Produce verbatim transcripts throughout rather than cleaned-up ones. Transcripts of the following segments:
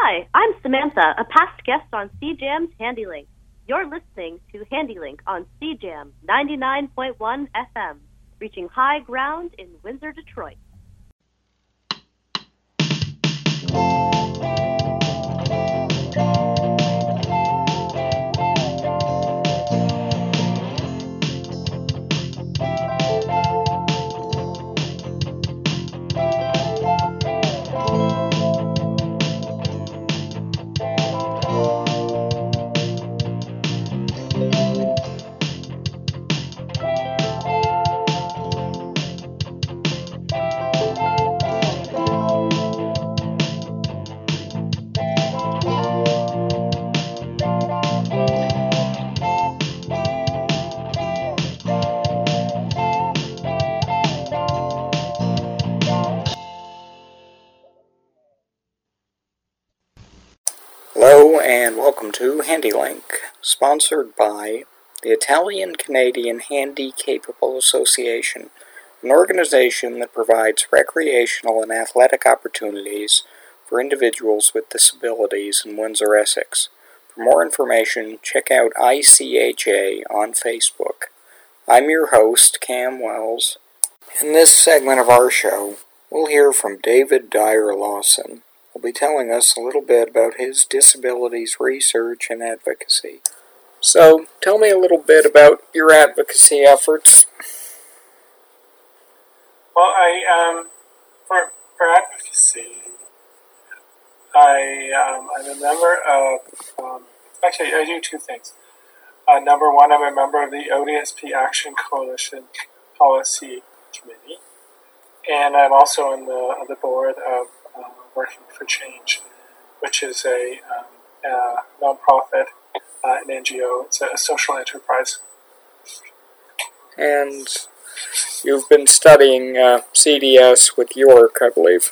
Hi, I'm Samantha, a past guest on C Jam's HandyLink. You're listening to HandyLink on C Jam ninety-nine point one F M, reaching high ground in Windsor, Detroit. Hello and welcome to HandyLink, sponsored by the Italian-Canadian Handy-Capable Association, an organization that provides recreational and athletic opportunities for individuals with disabilities in Windsor, Essex. For more information, check out I C H A on Facebook. I'm your host, Cam Wells. In this segment of our show, we'll hear from David Dyer Lawson. Will be telling us a little bit about his disabilities research and advocacy. So, tell me a little bit about your advocacy efforts. Well, I, um, for, for advocacy, I, um, I'm a member of, um, actually, I do two things. Uh, number one, I'm a member of the O D S P Action Coalition Policy Committee, and I'm also on the, on the board of Uh, Working for Change, which is a um, uh, non-profit, uh, an N G O. It's a, a social enterprise. And you've been studying uh, C D S with York, I believe.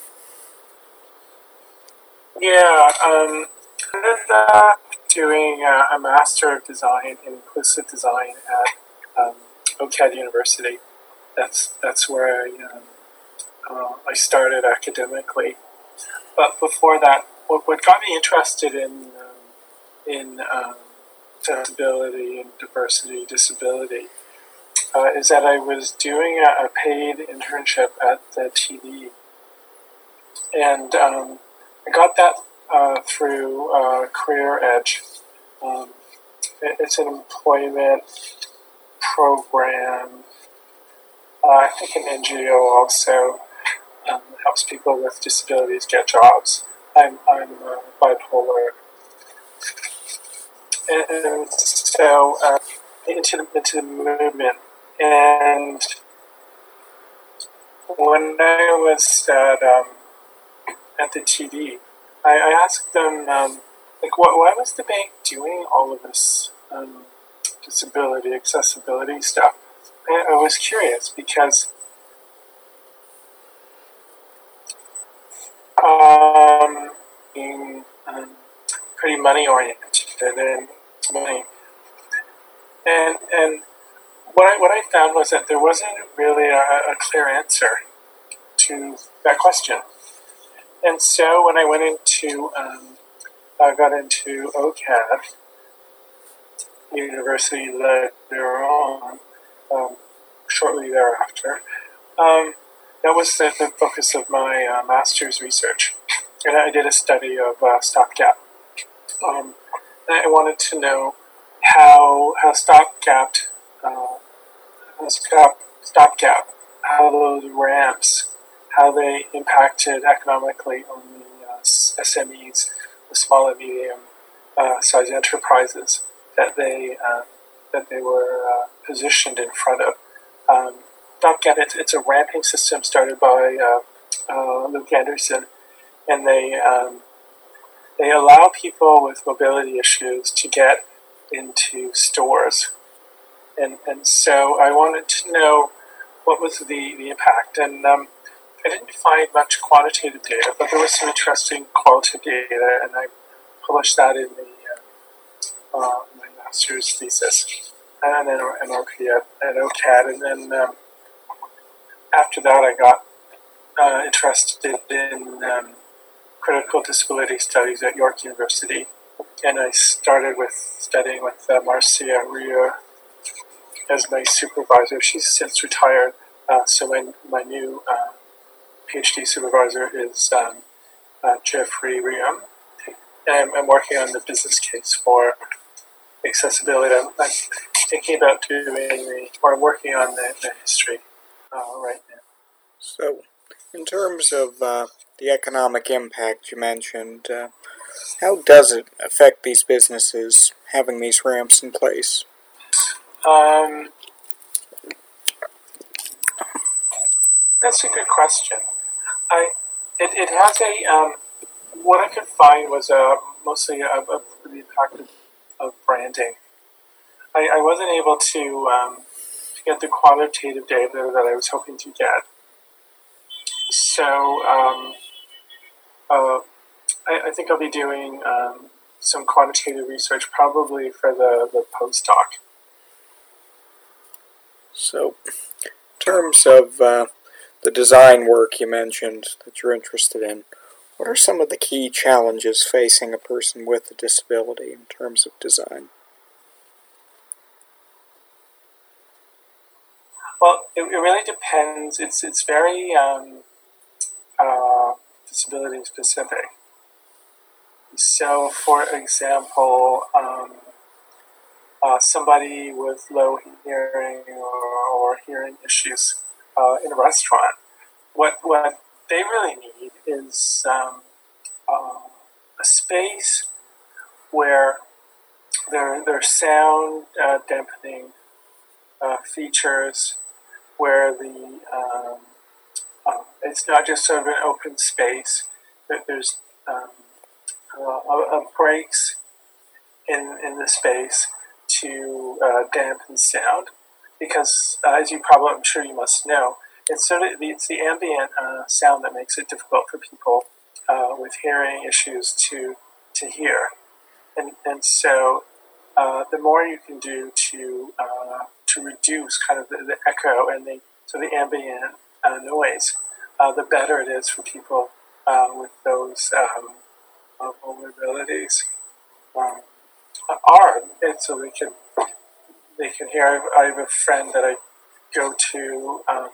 Yeah, um, I ended up doing uh, a Master of Design in Inclusive Design at um, OCAD University. That's that's where I um, uh, I started academically. But before that, what, what got me interested in um, in um, accessibility and diversity, disability, uh, is that I was doing a, a paid internship at the T D, and um, I got that uh, through uh, Career Edge. Um, it, it's an employment program. Uh, I think an N G O also. Um, helps people with disabilities get jobs. I'm, I'm uh, bipolar. And, and so, uh, into the, into the movement. And when I was at, um, at the T D, I, I asked them, um, like, what, why was the bank doing all of this um, disability, accessibility stuff? I, I was curious because Um, being um, pretty money oriented and money, and and what I what I found was that there wasn't really a, a clear answer to that question. And so when I went into um, I got into OCAD University later on, um, shortly thereafter. Um, That was the, the focus of my uh, master's research, and I did a study of uh, stopgap. Um, and I wanted to know how how stopgap, uh, stop stopgap, how those ramps, how they impacted economically on the uh, S M Es, the small and medium uh, size enterprises that they uh, that they were uh, positioned in front of. Um, Stopgap, it's, it's a ramping system started by uh, uh, Luke Anderson, and they um, they allow people with mobility issues to get into stores, and and so I wanted to know what was the, the impact, and um, I didn't find much quantitative data, but there was some interesting qualitative data, and I published that in the uh, uh, my master's thesis and then an R P at, at OCAD, and then. Um, After that, I got uh, interested in um, critical disability studies at York University, and I started with studying with uh, Marcia Ria as my supervisor. She's since retired, uh, so my, my new uh, PhD supervisor is um, uh, Jeffrey Riam, and I'm, I'm working on the business case for accessibility. I'm, I'm thinking about doing the, or I'm working on the, the history uh, right now. So, in terms of uh, the economic impact you mentioned, uh, how does it affect these businesses having these ramps in place? Um, that's a good question. I it, it has a um, what I could find was a mostly a, a, the impact of, of branding. I, I wasn't able to, um, to get the qualitative data that I was hoping to get. So um, uh, I, I think I'll be doing um, some quantitative research probably for the, the postdoc. So, in terms of uh, the design work you mentioned that you're interested in, what are some of the key challenges facing a person with a disability in terms of design? Well, it, it really depends. It's it's very um, uh, disability specific. So, for example, um, uh, somebody with low hearing or, or hearing issues uh, in a restaurant, what what they really need is um, uh, a space where their their sound uh, dampening uh, features, where the um, uh, it's not just sort of an open space, that there's um, uh, breaks in in the space to uh, dampen sound, because uh, as you probably, I'm sure you must know, it's sort of the, it's the ambient uh, sound that makes it difficult for people uh, with hearing issues to to hear, and and so uh, the more you can do to uh, to reduce kind of the, the echo and the so the ambient uh, noise, uh, the better it is for people uh, with those um, uh, vulnerabilities. Um, are and so they can they can hear. I have, I have a friend that I go to um,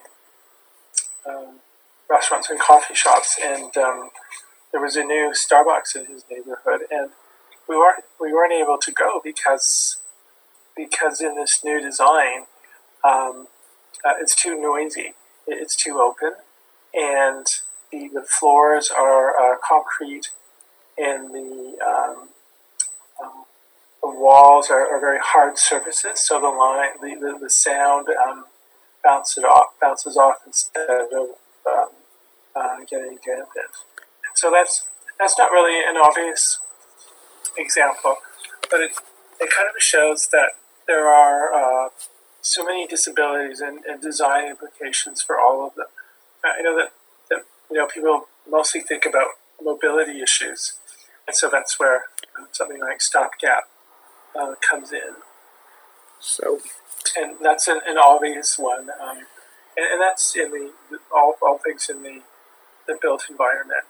um, restaurants and coffee shops, and um, there was a new Starbucks in his neighborhood, and we weren't we weren't able to go because because in this new design, um, uh, it's too noisy, it's too open, and the the floors are uh, concrete, and the um, um, the walls are, are very hard surfaces, so the line, the, the, the sound um, bounces off, bounces off instead of um, uh, getting dampened. So that's that's not really an obvious example, but it it kind of shows that there are uh, so many disabilities and, and design implications for all of them. I know that, that you know people mostly think about mobility issues, and so that's where something like Stopgap uh, comes in. So, and that's an, an obvious one, um, and, and that's in the all all things in the the built environment.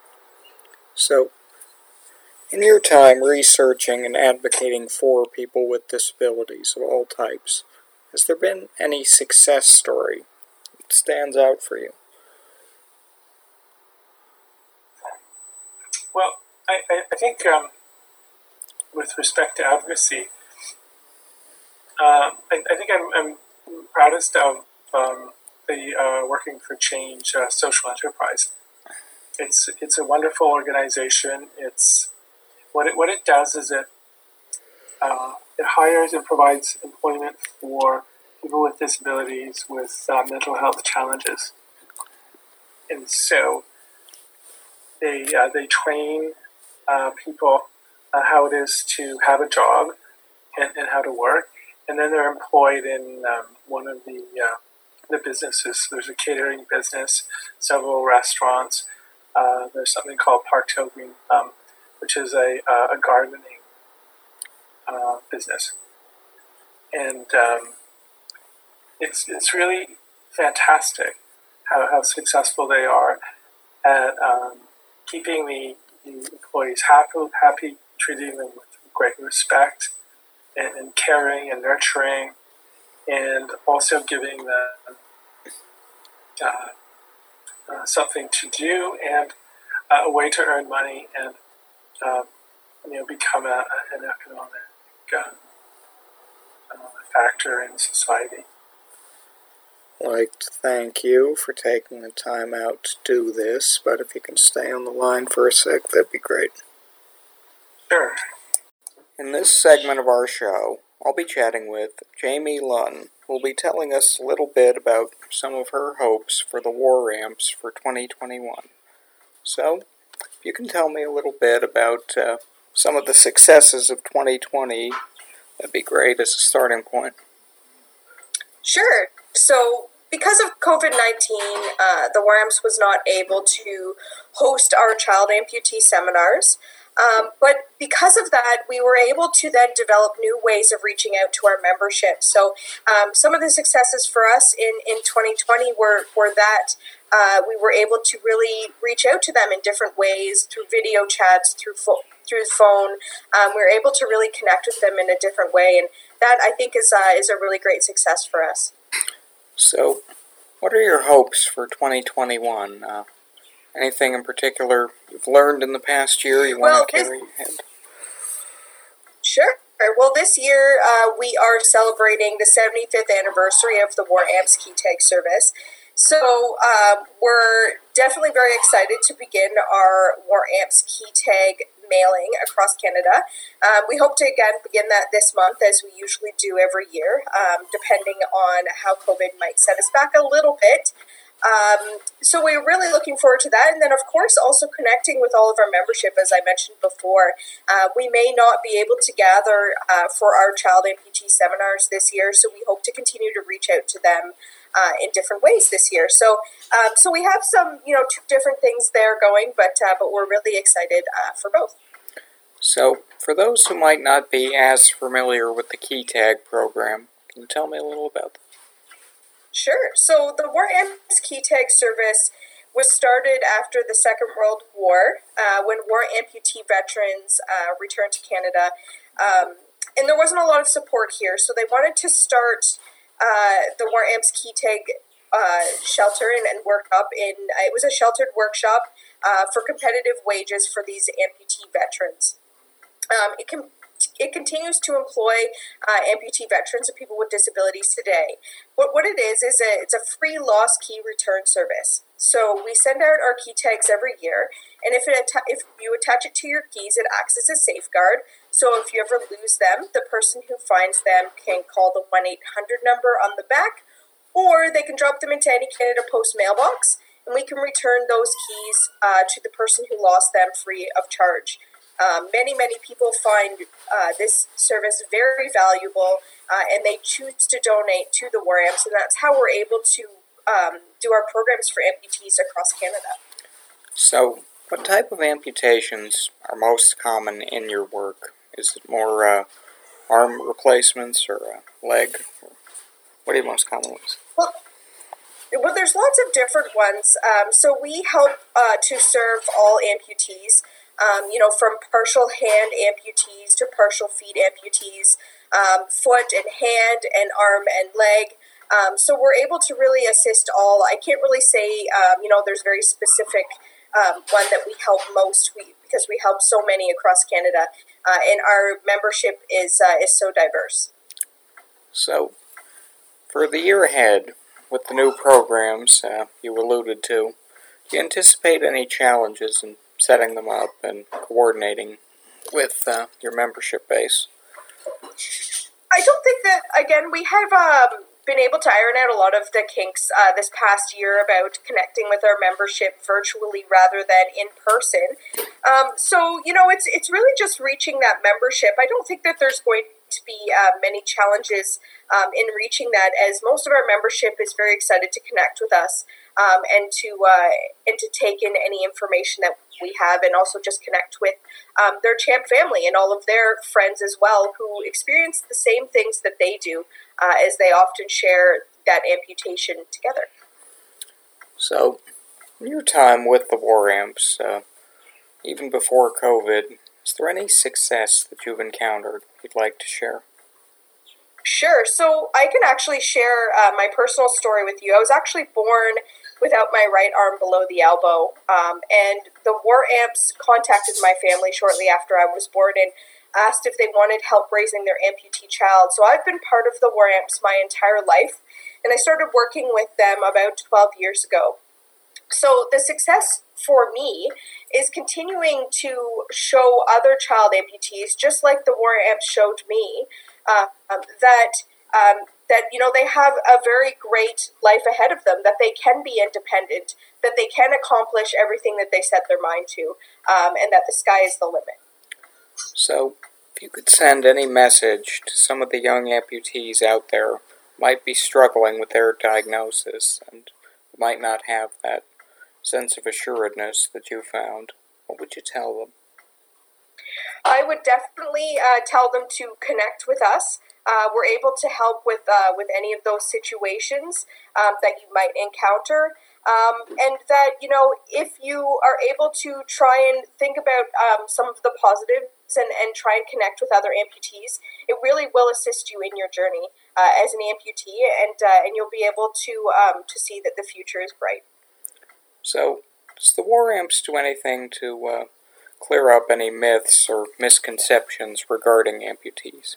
So, in your time researching and advocating for people with disabilities of all types, has there been any success story that stands out for you? Well, I, I, I think um, with respect to advocacy, uh, I, I think I'm, I'm proudest of um, the uh, Working for Change uh, social enterprise. It's it's a wonderful organization. It's what it what it does is it uh, it hires and provides employment for people with disabilities with uh, mental health challenges, and so they uh, they train uh, people uh, how it is to have a job and, and how to work, and then they're employed in um, one of the uh, the businesses. There's a catering business, several restaurants. Uh, there's something called Park Tilgreen, um, which is a, uh, a gardening uh, business, and um, it's it's really fantastic how, how successful they are at um, keeping the, the employees happy, happy, treating them with great respect and, and caring and nurturing, and also giving them uh, uh, something to do and uh, a way to earn money and um, you know become a, an economic uh, uh, factor in society. I'd like to thank you for taking the time out to do this, but if you can stay on the line for a sec, that'd be great. Sure. In this segment of our show, I'll be chatting with Jamie Lunn, who will be telling us a little bit about some of her hopes for the War Amps for twenty twenty-one. So, if you can tell me a little bit about uh, some of the successes of twenty twenty, that'd be great as a starting point. Sure. So, because of COVID nineteen, uh, the War Amps was not able to host our child amputee seminars. Um, but because of that, we were able to then develop new ways of reaching out to our membership. So um, some of the successes for us in, in twenty twenty were, were that uh, we were able to really reach out to them in different ways, through video chats, through fo- through phone. Um, we were able to really connect with them in a different way. And that, I think, is, uh, is a really great success for us. So, what are your hopes for twenty twenty-one? Uh, anything in particular you've learned in the past year you well, want to carry this, ahead? Sure. Well, this year uh, we are celebrating the seventy-fifth anniversary of the War Amps Key Tag service. So um, we're definitely very excited to begin our War Amps Key Tag mailing across Canada. Um, we hope to again begin that this month, as we usually do every year, um, depending on how COVID might set us back a little bit. Um, so we're really looking forward to that. And then, of course, also connecting with all of our membership, as I mentioned before. Uh, we may not be able to gather uh, for our child amputee seminars this year, so we hope to continue to reach out to them uh, in different ways this year. So um, so we have some, you know, two different things there going, but, uh, but we're really excited uh, for both. So, for those who might not be as familiar with the Key Tag program, can you tell me a little about that? Sure. So the War Amps Key Tag service was started after the Second World War, uh, when war amputee veterans uh, returned to Canada. Um, and there wasn't a lot of support here, so they wanted to start uh, the War Amps Key Tag uh, shelter and, and work up in, uh, it was a sheltered workshop uh, for competitive wages for these amputee veterans. Um, it can It continues to employ uh, amputee veterans and people with disabilities today. What what it is is a it's a free lost key return service. So we send out our key tags every year, and if it atta- if you attach it to your keys, it acts as a safeguard. So if you ever lose them, the person who finds them can call the one eight hundred number on the back, or they can drop them into any Canada Post mailbox, and we can return those keys uh, to the person who lost them free of charge. Um, many, many people find uh, this service very valuable, uh, and they choose to donate to the War Amps, and that's how we're able to um, do our programs for amputees across Canada. So, what type of amputations are most common in your work? Is it more uh, arm replacements or a leg? What are you most commonly see? Well, well, there's lots of different ones. Um, so we help uh, to serve all amputees. Um, you know, from partial hand amputees to partial feet amputees, um, foot and hand and arm and leg. Um, so we're able to really assist all. I can't really say, um, you know, there's very specific um, one that we help most we, because we help so many across Canada, uh, and our membership is uh, is so diverse. So, for the year ahead, with the new programs uh, you alluded to, do you anticipate any challenges in setting them up and coordinating with uh, your membership base? I don't think that, again, we have um, been able to iron out a lot of the kinks uh, this past year about connecting with our membership virtually rather than in person. Um, so, you know, it's it's really just reaching that membership. I don't think that there's going to be uh, many challenges um, in reaching that, as most of our membership is very excited to connect with us um, and to uh, and to take in any information that we have, and also just connect with um, their champ family and all of their friends as well, who experience the same things that they do, uh, as they often share that amputation together. So, in your time with the War Amps, uh, even before COVID, is there any success that you've encountered you'd like to share? Sure. So I can actually share uh, my personal story with you. I was actually born without my right arm below the elbow, um, and the War Amps contacted my family shortly after I was born and asked if they wanted help raising their amputee child. So I've been part of the War Amps my entire life, and I started working with them about twelve years ago. So the success for me is continuing to show other child amputees, just like the War Amps showed me, uh, um, that um, that you know they have a very great life ahead of them, that they can be independent, that they can accomplish everything that they set their mind to, um, and that the sky is the limit. So, if you could send any message to some of the young amputees out there who might be struggling with their diagnosis and might not have that sense of assuredness that you found, what would you tell them? I would definitely uh, tell them to connect with us. Uh, we're able to help with uh, with any of those situations um, that you might encounter. Um, and that, you know, if you are able to try and think about um, some of the positives and, and try and connect with other amputees, it really will assist you in your journey uh, as an amputee, and uh, and you'll be able to um, to see that the future is bright. So, does the War Amps do anything to uh, clear up any myths or misconceptions regarding amputees?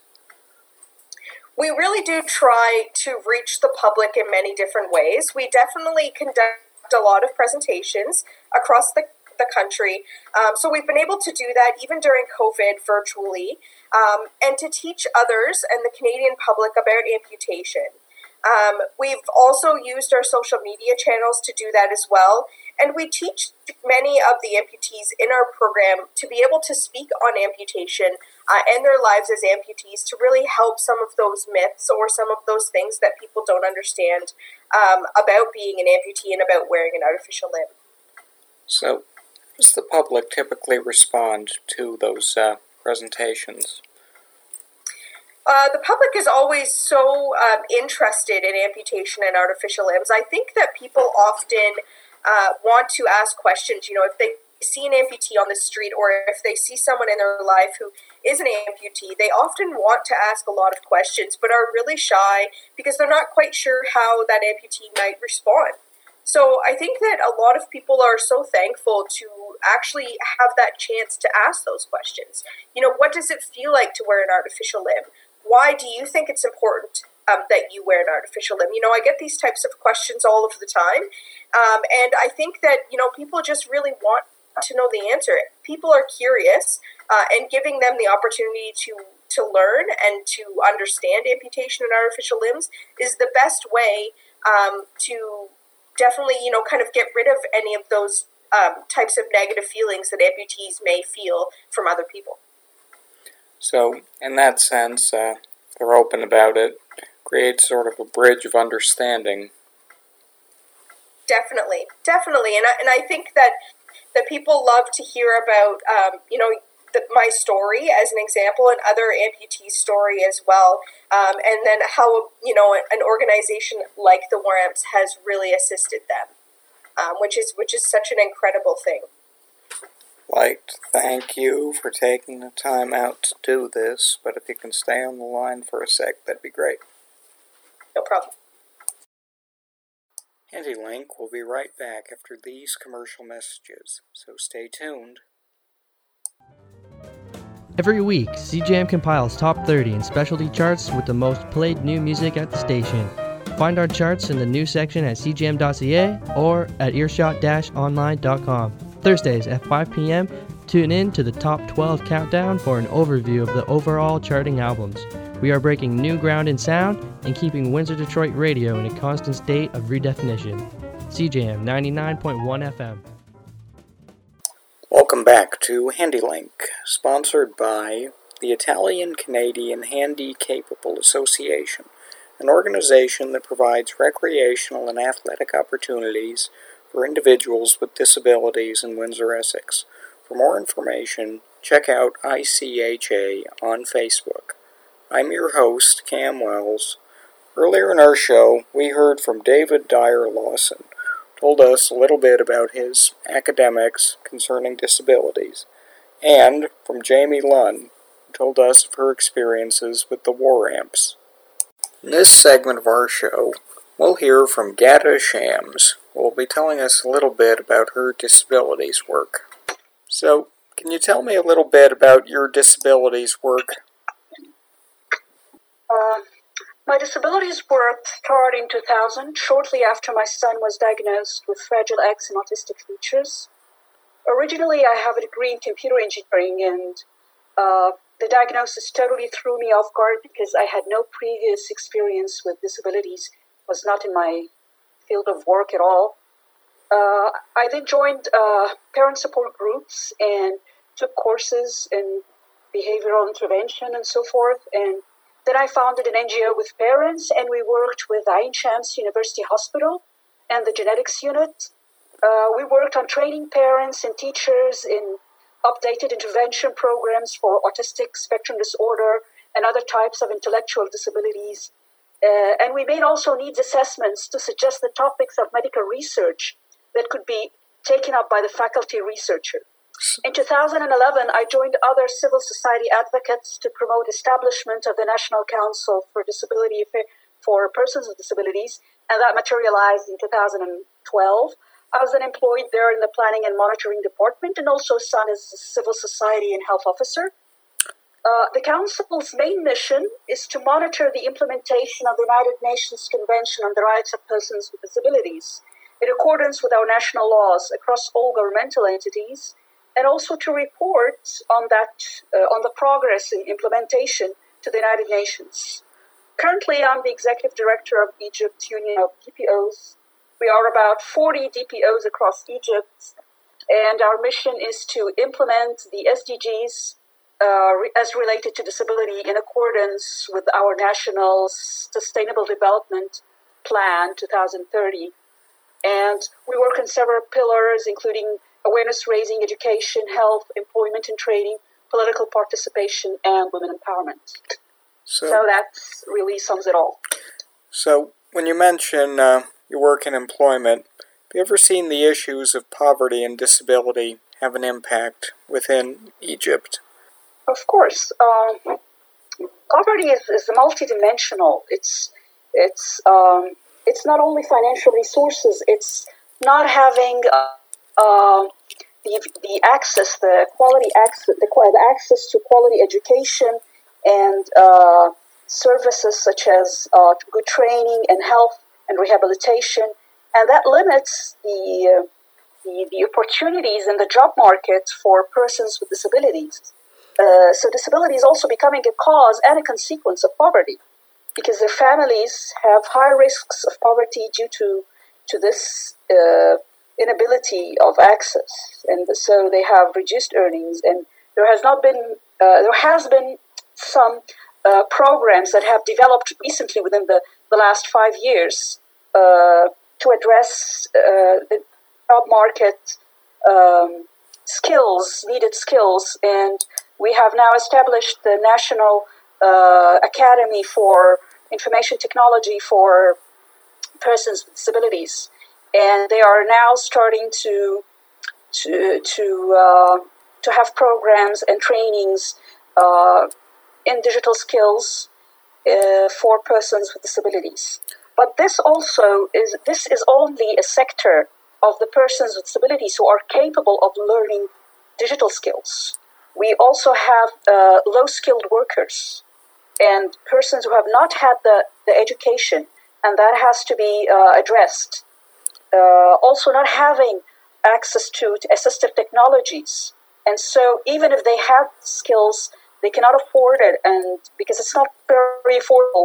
We really do try to reach the public in many different ways. We definitely conduct a lot of presentations across the, the country. Um, so we've been able to do that even during COVID virtually, um, and to teach others and the Canadian public about amputation. Um, we've also used our social media channels to do that as well. And we teach many of the amputees in our program to be able to speak on amputation uh, and their lives as amputees, to really help some of those myths or some of those things that people don't understand um, about being an amputee and about wearing an artificial limb. So, how does the public typically respond to those uh, presentations? Uh, the public is always so um, interested in amputation and artificial limbs. I think that people often uh, want to ask questions. You know, if they see an amputee on the street, or if they see someone in their life who is an amputee, they often want to ask a lot of questions, but are really shy because they're not quite sure how that amputee might respond. So I think that a lot of people are so thankful to actually have that chance to ask those questions. You know, what does it feel like to wear an artificial limb? Why do you think it's important um, that you wear an artificial limb? You know, I get these types of questions all of the time. Um, and I think that, you know, people just really want to know the answer. People are curious, uh, and giving them the opportunity to, to learn and to understand amputation and artificial limbs is the best way um, to definitely, you know, kind of get rid of any of those um, types of negative feelings that amputees may feel from other people. So, in that sense, uh, they're open about it, creates sort of a bridge of understanding. Definitely, definitely, and I, and I think that that people love to hear about, um, you know, the, my story as an example, and other amputee story as well, um, and then how, you know, an organization like the War Amps has really assisted them, um, which is which is such an incredible thing. Like to thank you for taking the time out to do this, but if you can stay on the line for a sec, that'd be great. No problem. HandyLink will be right back after these commercial messages, so stay tuned. Every week, C J M compiles top thirty in specialty charts with the most played new music at the station. Find our charts in the news section at c j m dot c a or at earshot dash online dot com. Thursdays at five p.m., tune in to the Top twelve Countdown for an overview of the overall charting albums. We are breaking new ground in sound and keeping Windsor Detroit radio in a constant state of redefinition. C J M ninety-nine point one F M. Welcome back to HandyLink, sponsored by the Italian-Canadian Handy-Capable Association, an organization that provides recreational and athletic opportunities for individuals with disabilities in Windsor, Essex. For more information, check out I C H A on Facebook. I'm your host, Cam Wells. Earlier in our show, we heard from David Dyer Lawson, told us a little bit about his academics concerning disabilities, and from Jamie Lunn, who told us of her experiences with the War Amps. In this segment of our show, we'll hear from Gada Shams, who will be telling us a little bit about her disabilities work. So, can you tell me a little bit about your disabilities work? Uh, my disabilities work started in two thousand, shortly after my son was diagnosed with Fragile X and autistic features. Originally, I have a degree in computer engineering, and uh, the diagnosis totally threw me off guard because I had no previous experience with disabilities. It was not in my field of work at all. Uh, I then joined uh, parent support groups and took courses in behavioral intervention and so forth. And then I founded an N G O with parents, and we worked with Ain Shams University Hospital and the genetics unit. Uh, we worked on training parents and teachers in updated intervention programs for autistic spectrum disorder and other types of intellectual disabilities. Uh, and we made also needs assessments to suggest the topics of medical research that could be taken up by the faculty researcher. In two thousand eleven, I joined other civil society advocates to promote establishment of the National Council for Disability for Persons with Disabilities, and that materialized in two thousand twelve. I was then employed there in the Planning and Monitoring Department, and also served as a civil society and health officer. Uh, the Council's main mission is to monitor the implementation of the United Nations Convention on the Rights of Persons with Disabilities in accordance with our national laws across all governmental entities, and also to report on that uh, on the progress in implementation to the United Nations. Currently, I'm the Executive Director of Egypt Union of D P Os. We are about forty D P Os across Egypt, and our mission is to implement the S D Gs uh, re- as related to disability in accordance with our National Sustainable Development Plan twenty thirty. And we work on several pillars, including awareness raising, education, health, employment and training, political participation, and women empowerment. So, so that really sums it all. So, when you mention uh, your work in employment, have you ever seen the issues of poverty and disability have an impact within Egypt? Of course. Um, poverty is, is multidimensional. It's it's um, it's not only financial resources. It's not having uh, uh, the the access, the quality access, the, the access to quality education and uh, services such as uh, good training and health and rehabilitation, and that limits the, uh, the the opportunities in the job market for persons with disabilities. Uh, so disability is also becoming a cause and a consequence of poverty, because their families have high risks of poverty due to to this uh, inability of access, and so they have reduced earnings. And there has not been uh, there has been some uh, programs that have developed recently within the, the last five years uh, to address uh, the job market um, skills, needed skills, and we have now established the National uh, Academy for Information Technology for Persons with Disabilities, and they are now starting to to to uh, to have programs and trainings uh, in digital skills uh, for persons with disabilities. But this also is this is only a sector of the persons with disabilities who are capable of learning digital skills. We also have uh, low-skilled workers and persons who have not had the, the education, and that has to be uh, addressed. Uh, also not having access to, to assistive technologies. And so even if they have skills, they cannot afford it, and because it's not very affordable.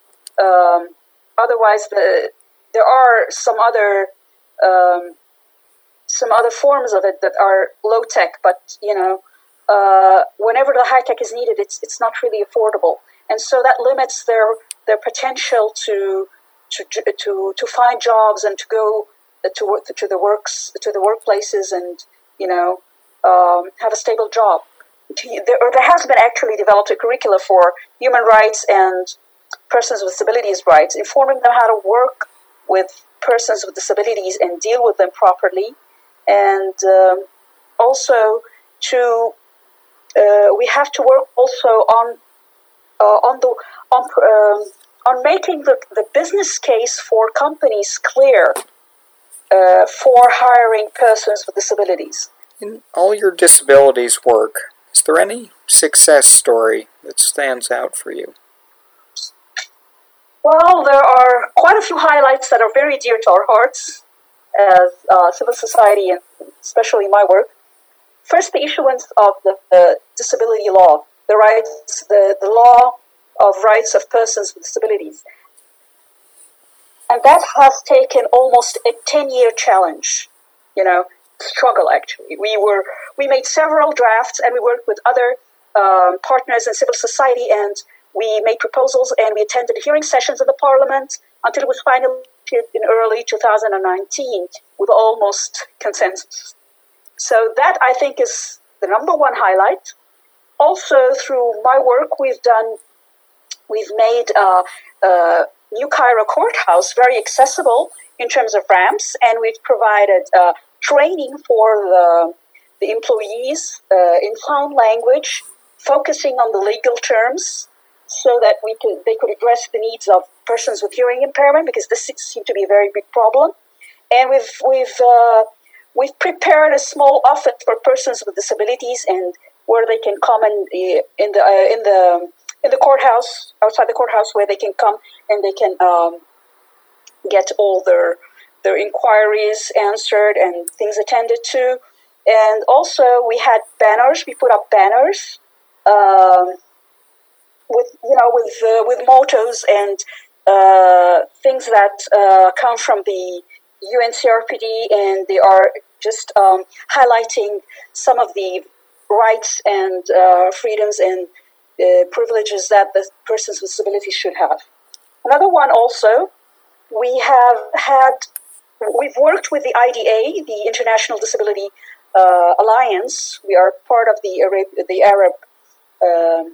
Um, otherwise, the, there are some other um, some other forms of it that are low tech, but you know, uh, whenever the high tech is needed, it's it's not really affordable, and so that limits their their potential to to to to find jobs and to go to work to the works to the workplaces and you know um, have a stable job. There, there has been actually developed a curricula for human rights and persons with disabilities rights, informing them how to work with persons with disabilities and deal with them properly. And um, also to uh, we have to work also on uh, on the on um, on making the, the business case for companies clear uh, for hiring persons with disabilities. In all your disabilities work, is there any success story that stands out for you? Well, there are quite a few highlights that are very dear to our hearts as uh, civil society, and especially my work. First, the issuance of the, the disability law, the rights, the, the law of rights of persons with disabilities. And that has taken almost a ten-year challenge, you know, struggle actually. We were we made several drafts, and we worked with other um, partners in civil society, and we made proposals, and we attended hearing sessions in the parliament until it was finally in early two thousand nineteen with almost consensus. So that, I think, is the number one highlight. Also, through my work, we've done, we've made uh, uh, New Cairo Courthouse very accessible in terms of ramps, and we've provided uh, training for the, the employees uh, in sign language, focusing on the legal terms, so that we could they could address the needs of persons with hearing impairment, because this seems to be a very big problem. And we've we've uh, we've prepared a small office for persons with disabilities, and where they can come in the in the uh, in the in the courthouse, outside the courthouse, where they can come and they can um, get all their their inquiries answered and things attended to. And also we had banners. We put up banners um, with you know with uh, with mottos and uh, things that uh, come from the U N C R P D, and they are just um, highlighting some of the rights and uh, freedoms and uh, privileges that the persons with disabilities should have. Another one also, we have had, we've worked with the I D A, the International Disability uh, Alliance. We are part of the Arab, the Arab uh,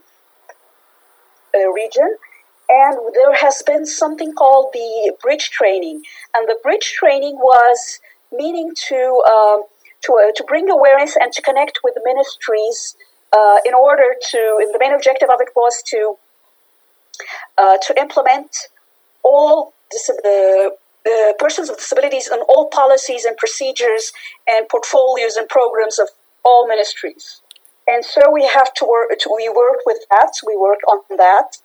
uh, region. And there has been something called the bridge training. And the bridge training was meaning to um, to, uh, to bring awareness and to connect with ministries uh, in order to, and the main objective of it was to uh, to implement all dis- uh, uh, persons with disabilities in all policies and procedures and portfolios and programs of all ministries. And so we have to work, to, we worked with that, we worked on that.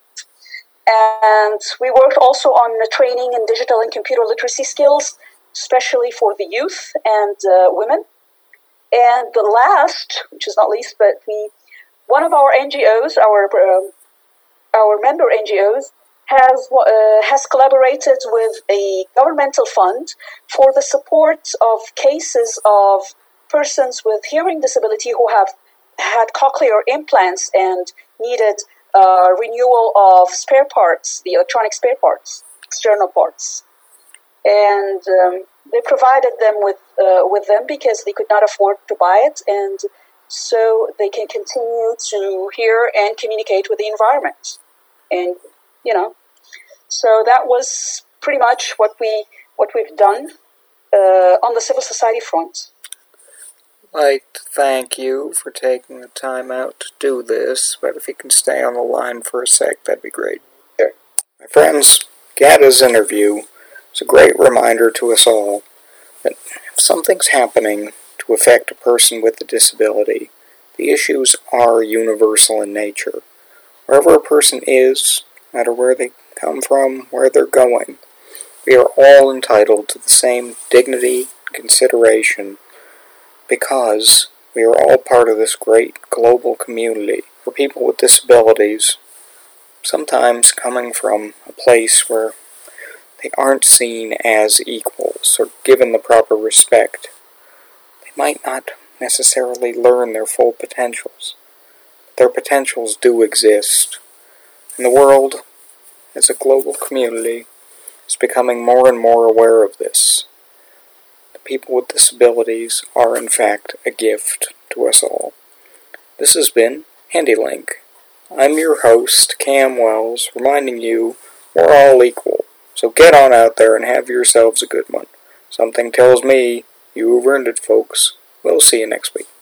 And we worked also on the training in digital and computer literacy skills, especially for the youth and uh, women. And the last, which is not least, but we, one of our N G Os, our um, our member N G Os, has uh, has collaborated with a governmental fund for the support of cases of persons with hearing disability who have had cochlear implants and needed uh, renewal of spare parts, the electronic spare parts, external parts. And um, they provided them with uh, with them because they could not afford to buy it, and so they can continue to hear and communicate with the environment. And you know, so that was pretty much what we what we've done uh, on the civil society front. I'd like to thank you for taking the time out to do this, but if you can stay on the line for a sec, that'd be great. Sure. My friends, Gada's interview is a great reminder to us all that if something's happening to affect a person with a disability, the issues are universal in nature. Wherever a person is, no matter where they come from, where they're going, we are all entitled to the same dignity and consideration because we are all part of this great global community for people with disabilities, sometimes coming from a place where they aren't seen as equals or given the proper respect. They might not necessarily learn their full potentials. Their potentials do exist. And the world, as a global community, is becoming more and more aware of this. The people with disabilities are in fact a gift to us all. This has been HandyLink. I'm your host, Cam Wells, reminding you we're all equal. So get on out there and have yourselves a good one. Something tells me you've earned it, folks. We'll see you next week.